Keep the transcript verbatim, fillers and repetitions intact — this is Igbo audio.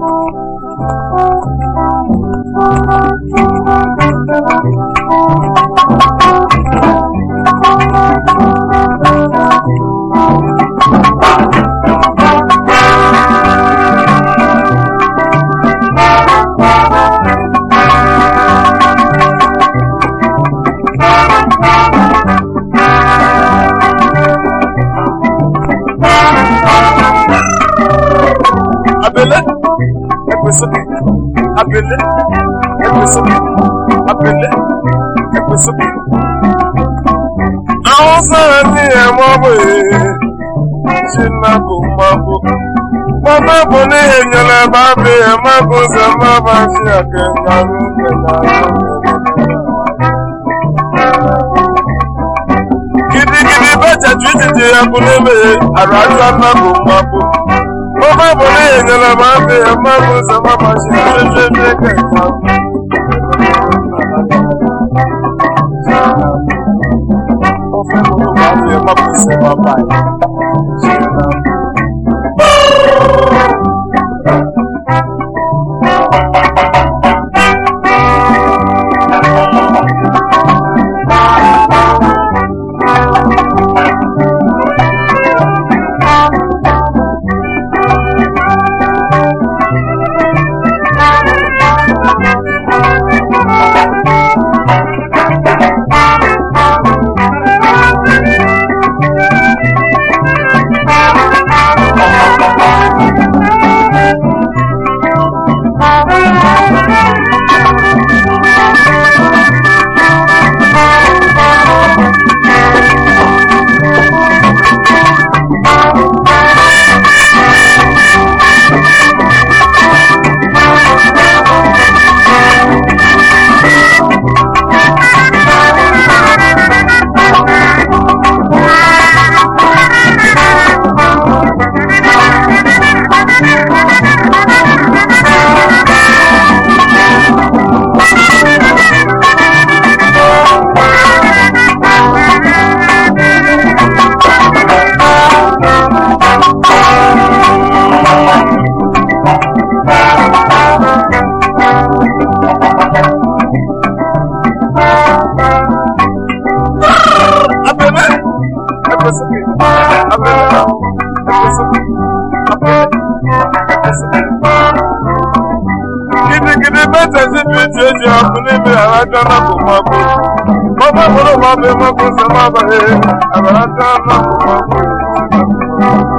Abele, episobi, abele, episobi, abele, episobi. Àwọn sọ̀rọ̀ ní ẹ̀wọ̀n wòye, ṣe náà kò máa bò. Bàbá bò ní èèyàn lẹ́ bá fi ẹ̀ má kó sẹ́ má bá ṣe àkẹ́kọ̀ọ́ ní ìgbẹ̀dá. Gidigidi bẹ́ẹ̀ jẹ́ ju ìdíje ẹkùnlé mi, àrà ajá náà kò máa bò. Bàbá bò ní èèyàn lẹ́ bá fi ẹ̀ má kó sẹ́ má bá ṣe àkẹ́kọ̀ọ́. Má kò sí bàbá yìí. Gidigidi bẹ́tẹ̀ sí bí ti èjì ọkùnrin mi àrájá náà kò máa bò. Bọ́bá bọ́lọ́ máa bẹ mọ́kún sọ máa bàyẹ̀ àrájá náà kò máa bò.